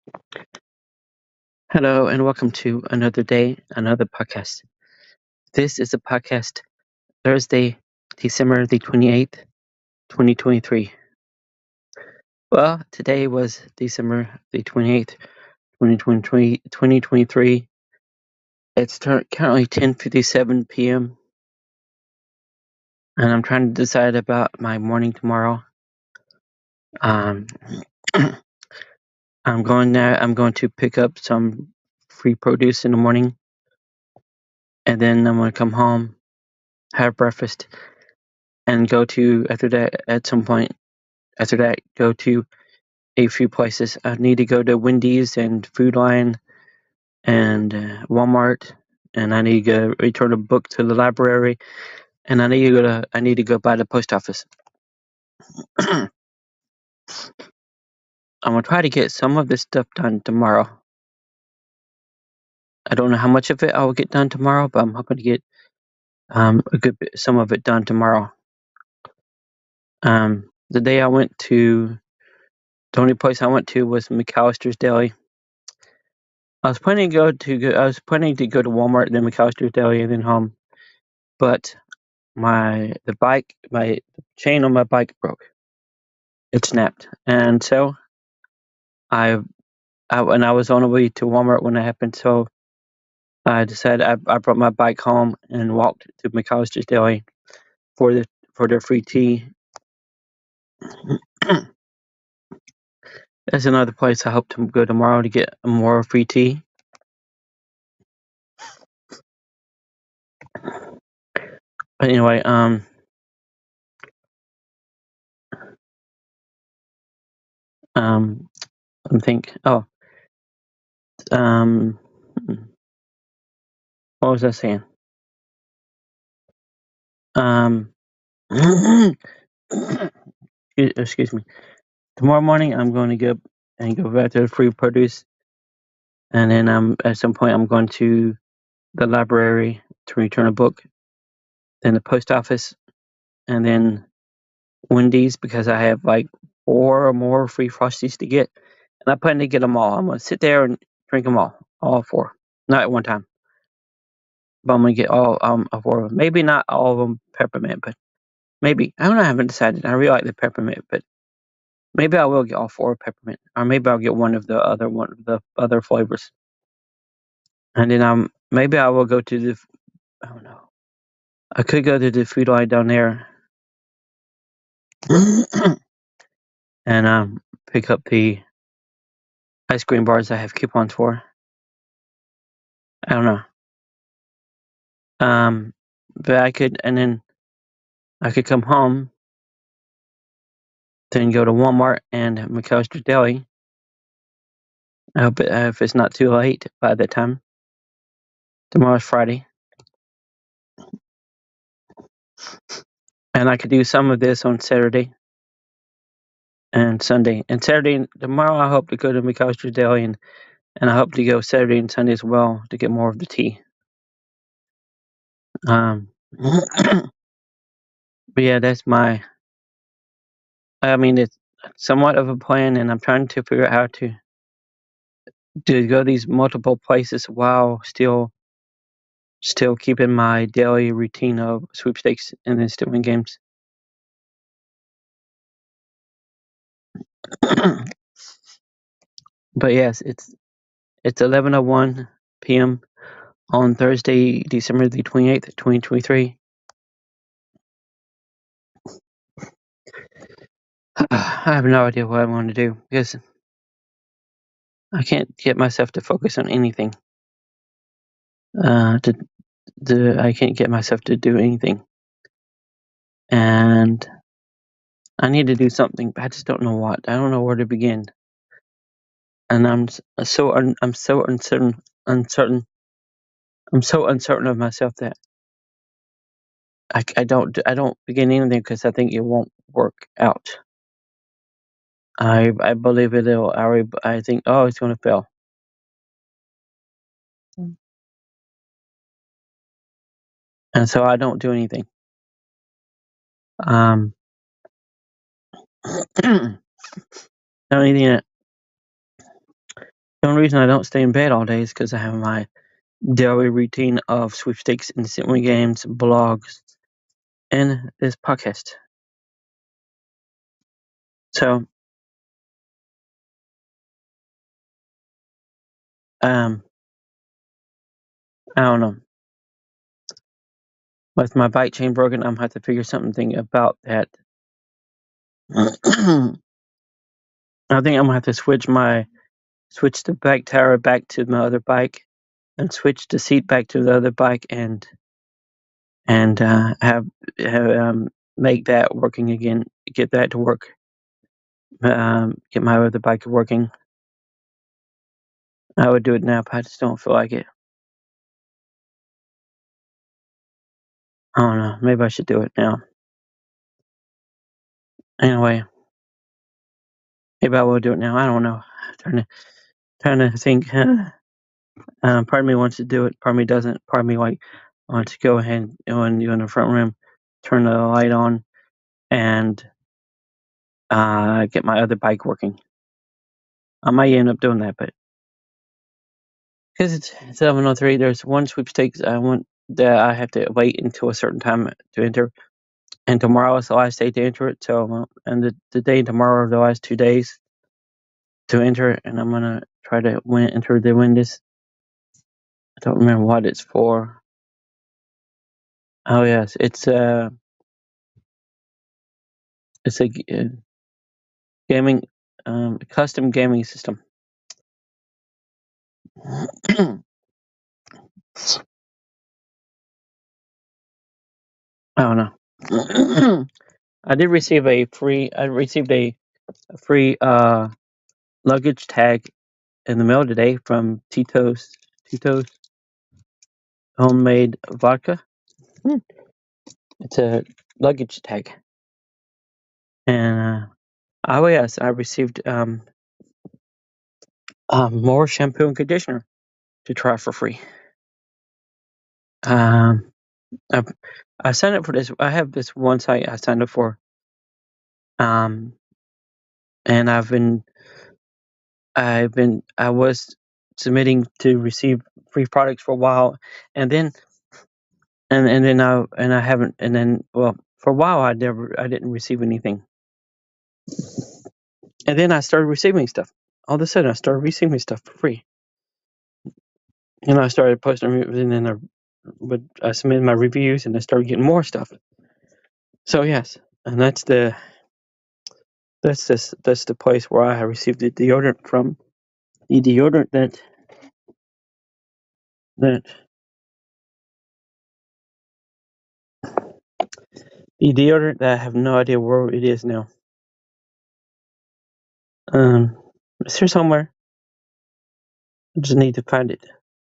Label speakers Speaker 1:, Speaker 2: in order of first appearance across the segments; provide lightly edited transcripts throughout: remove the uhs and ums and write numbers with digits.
Speaker 1: Hello and welcome to another day, another podcast. This is a podcast Thursday, December the 28th, 2023. Well, today was December the 28th, 2023. It's currently 10:57 p.m. and I'm trying to decide about my morning tomorrow. Um, I'm going to pick up some free produce in the morning, and then I'm going to come home, have breakfast, and after that, go to a few places. I need to go to Wendy's and Food Lion and Walmart, and I need to return a book to the library, and I need to go by the post office. I'm gonna try to get some of this stuff done tomorrow. I don't know how much of it I will get done tomorrow, but I'm hoping to get some of it done tomorrow. The day the only place I went to was McAllister's Deli. I was planning to go to Walmart, then McAllister's Deli, and then home, but my chain on my bike broke. It snapped, and so I was on the way to Walmart when it happened. So I decided I brought my bike home and walked to McAllister's Deli for their free tea. That's another place I hope to go tomorrow to get more free tea. But anyway, I think. Oh, um, what was I saying? Excuse me. Tomorrow morning, I'm going to go back to the free produce, and then at some point I'm going to the library to return a book, then the post office, and then Wendy's because I have like 4 or more free Frosties to get, and I plan to get them all. I'm gonna sit there and drink them all 4, not at one time, but I'm gonna get all 4 of them. Maybe not all of them peppermint, but maybe. I don't know. I haven't decided. I really like the peppermint, but maybe I will get all 4 peppermint, or maybe I'll get one of the other flavors, and then maybe I will go to the. I don't know. I could go to the food line down there and pick up the ice cream bars I have coupons for. I don't know. But I could come home, then go to Walmart and McAllister Deli. I hope if it's not too late by that time. Tomorrow's Friday, and I could do some of this on Saturday and Sunday. And tomorrow, I hope to go to McAllister Deli, and I hope to go Saturday and Sunday as well to get more of the tea. But yeah, that's my. I mean, it's somewhat of a plan, and I'm trying to figure out how to go these multiple places while still keeping my daily routine of sweepstakes and then still win games. But yes, it's 11:01 p.m. on Thursday, December the 28th, 2023. I have no idea what I want to do because I can't get myself to focus on anything. I can't get myself to do anything, and I need to do something, but I just don't know what. I don't know where to begin, and I'm so uncertain. I'm so uncertain of myself that I don't begin anything because I think it won't work out. I believe it'll. I think, oh, it's going to fail, and so I don't do anything. Um, the only thing that The only reason I don't stay in bed all day is because I have my daily routine of sweepstakes, instant win games, blogs, and this podcast. So, um, I don't know. With my bike chain broken, I'm gonna have to figure something about that. I think I'm gonna have to switch the bike tire back to my other bike, and switch the seat back to the other bike, and have make that working again. Get that to work. Get my other bike working. I would do it now, but I just don't feel like it. I don't know. Maybe I should do it now. Anyway, maybe I will do it now. I don't know. Trying to think. Part of me wants to do it. Part of me doesn't. Part of me wants to go ahead and you in the front room, turn the light on, and get my other bike working. I might end up doing that, but because it's 7:03, there's one sweepstakes I want that I have to wait until a certain time to enter, and tomorrow is the last day to enter it. So, and the day and tomorrow are the last 2 days to enter it, and I'm gonna try to win this. I don't remember what it's for. Oh yes, it's a gaming custom gaming system. I don't know. I did receive a free. I received a free luggage tag in the mail today from Tito's homemade vodka. Hmm. It's a luggage tag, and oh yes, I received more shampoo and conditioner to try for free. Um, I, I signed up for this. I have this one site I signed up for. Um, and I was submitting to receive free products for a while, and then I haven't, and then well for a while I didn't receive anything, and then I started receiving stuff. All of a sudden I started receiving stuff for free, and I started posting, and then I submitted my reviews, and I started getting more stuff. So yes, and that's the place where I received the deodorant from. The deodorant that the deodorant that I have no idea where it is now. It's here somewhere. I just need to find it.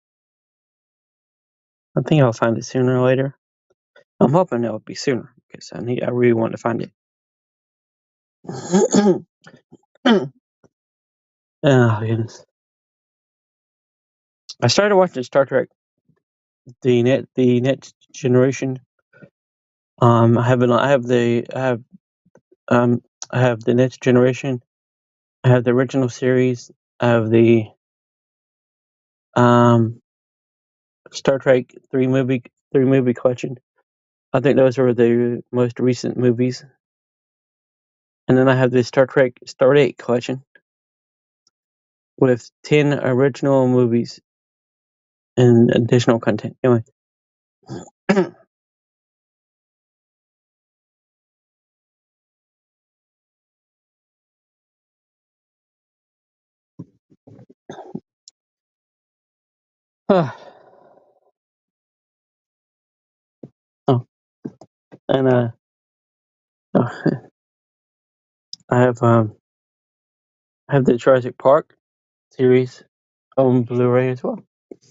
Speaker 1: I think I'll find it sooner or later. I'm hoping it'll be sooner because I really want to find it. Oh goodness! I started watching Star Trek, the next generation. I have the next generation. I have the original series. I have the um Star Trek three movie collection. I think those are the most recent movies. And then I have the Star Trek Stardate collection with 10 original movies and additional content. Anyway. Oh, and oh, I have the Jurassic Park series on Blu-ray as well.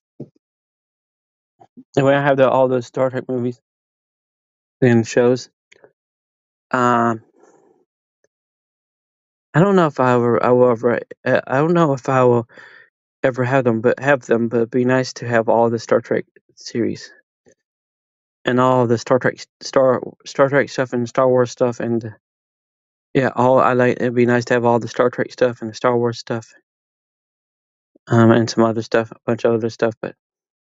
Speaker 1: Anyway, I have all those Star Trek movies and shows. Um, I don't know if I will ever. I don't know if I will ever have them, but it'd be nice to have all the Star Trek series and all the Star Trek stuff and Star Wars stuff, and yeah, all I like. It'd be nice to have all the Star Trek stuff and the Star Wars stuff. and some other stuff, a bunch of other stuff, but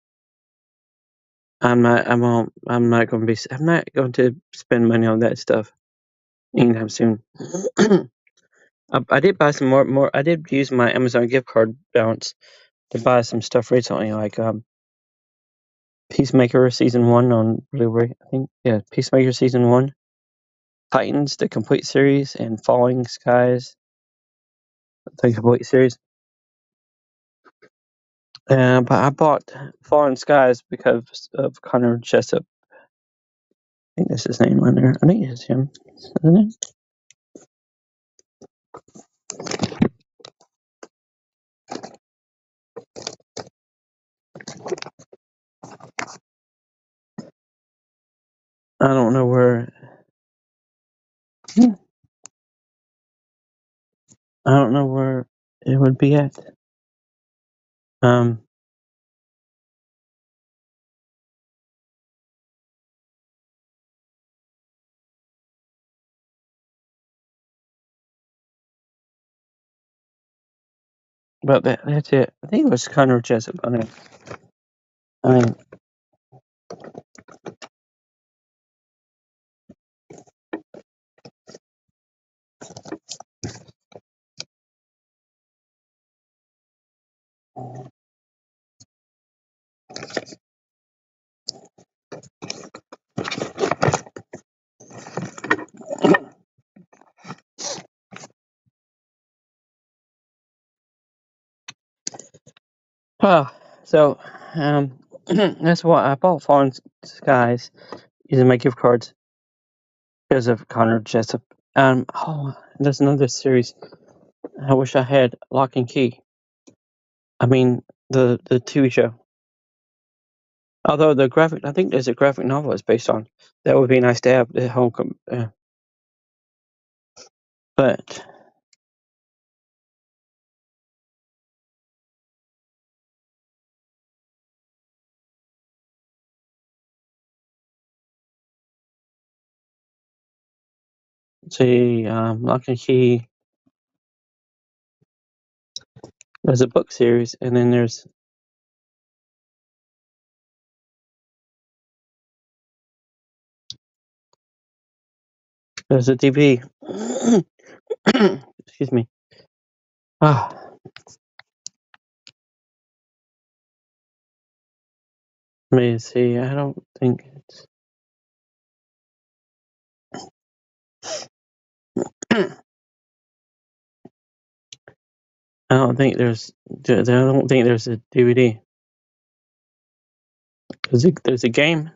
Speaker 1: I'm not going to spend money on that stuff anytime soon. I did buy some more. I did use my Amazon gift card balance to buy some stuff recently, like Peacemaker Season 1 on Blu-ray, I think. Yeah, Peacemaker Season 1, Titans, the complete series, and Falling Skies, the complete series. But I bought Falling Skies because of Connor Jessup. I think that's his name on there. I think it's him, isn't it? I don't know where. I don't know where it would be at. Um, but that's it. I think it was Connor Jessup on it. I mean, oh, so that's why I bought Fallen Skies using my gift cards because of Connor Jessup. There's another series. I wish I had Lock and Key. I mean, the TV show. Although I think there's a graphic novel it's based on. That would be nice to have the whole. But see, Lock and Key. There's a book series, and then there's a DVD. Excuse me. Ah, let me see. I don't think it's. I don't think there's. I don't think there's a DVD. There's a game.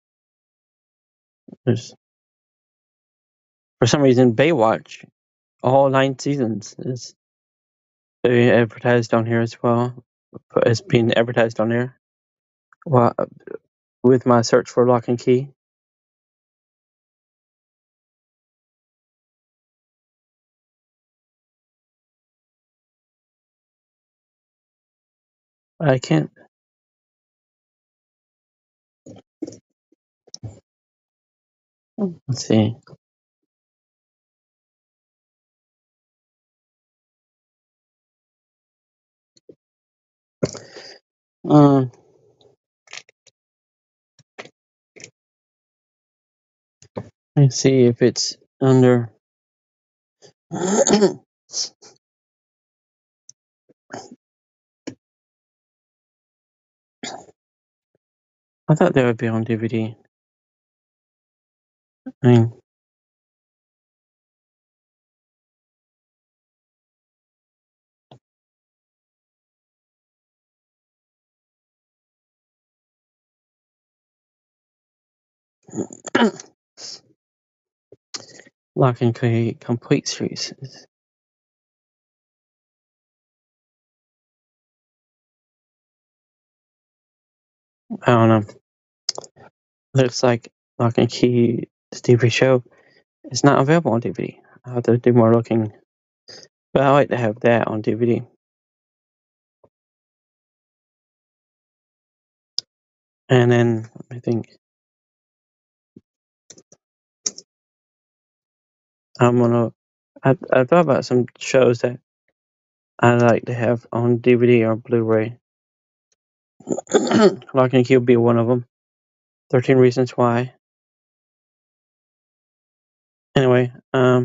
Speaker 1: There's for some reason Baywatch, all 9 seasons is advertised on here as well. It's being advertised on there. Well, with my search for Lock and Key. I can't. Let's see. Um, let's see if it's under. I thought that would be on DVD. I mean, Lock and Key complete series. I don't know. Looks like Lock and Key, the TV show, is not available on DVD. I'll have to do more looking. But I like to have that on DVD. And then I think I'm gonna. I thought about some shows that I like to have on DVD or Blu-ray. Lock and Key will be one of them. 13 Reasons Why. Anyway,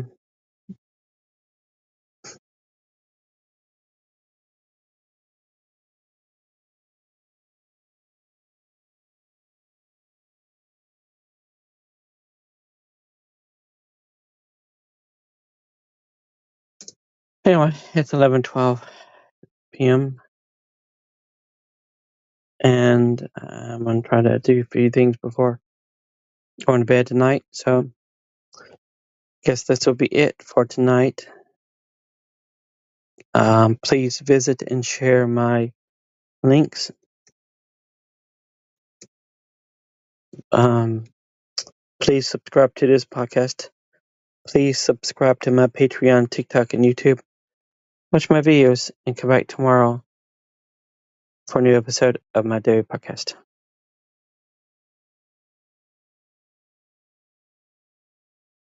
Speaker 1: it's 11:12 p.m. and I'm gonna try to do a few things before going to bed tonight. So, guess this will be it for tonight. Please visit and share my links. Please subscribe to this podcast. Please subscribe to my Patreon, TikTok, and YouTube. Watch my videos and come back tomorrow for a new episode of my daily podcast.